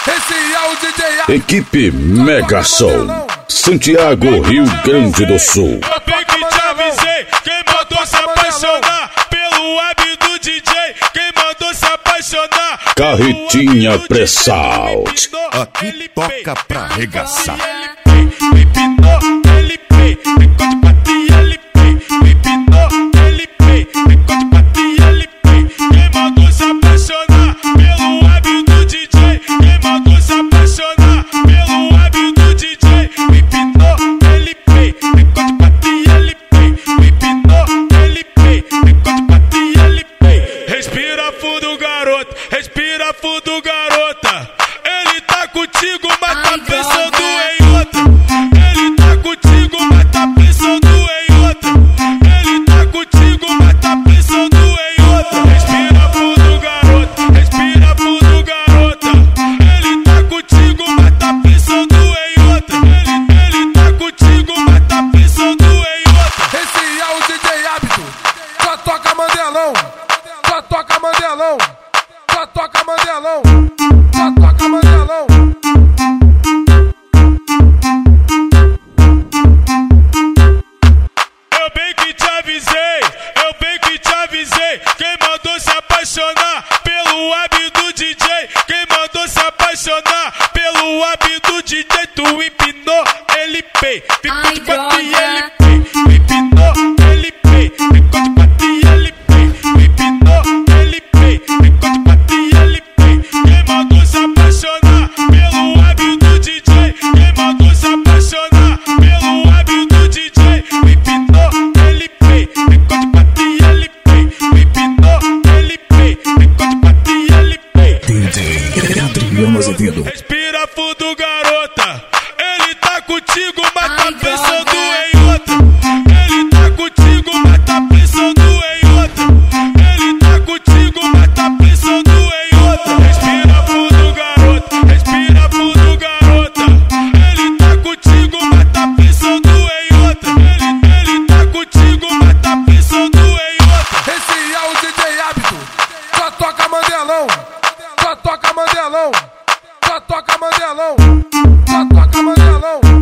Esse é o DJ Equipe Mega Som, Santiago, Rio Grande do Sul. Eu bem que te avisei, quem mandou se apaixonar pelo web do DJ, quem mandou se apaixonar Carretinha Pressalt. Aqui toca pra arregaçar. Respira fundo, garota. Ele tá contigo, mas tá pensando em outra. Ele tá contigo, mas tá pensando em outra. Ele tá contigo, mas tá pensando em outra. Respira fundo, garota. Respira fundo, garota. Ele tá contigo, mas tá pensando em outra. Ele tá contigo, mas tá pensando em outra. Esse é o DJ Hábito. Só toca Mandelão. Só toca Mandelão. Só toca Mandelão, só toca Mandelão. Eu bem que te avisei, eu bem que te avisei. Quem mandou se apaixonar pelo web do DJ? Quem mandou se apaixonar pelo web do DJ? Tu empinou, ele pei, ficou de quatro e ele pei. Empinou, ele pei, ficou de quatro e ele pei. Empinou, ele pei, ficou de quatro e ele pei. Quem mandou se apaixonar pelo web do DJ? Quem mandou se apaixonar pelo web do DJ? Empinou, ele pei, ficou de quatro e ele pei. Empinou, ele pei, ficou de quatro e ele pei. DJ Adriano Azevedo. Respira fundo, garota. Ele tá contigo, mas tá pensando em outra. Ele tá contigo, mas tá pensando em outra. Ele tá contigo, mas tá pensando em outra. Respira fundo, garota. Respira fundo, garota. Ele tá contigo, mas tá pensando em outra. Ele tá contigo, mas tá pensando em outra. Esse é o DJ Hábito. Só toca Mandelão. Só toca Mandelão. Só toca Mandelão. Só toca Mandelão.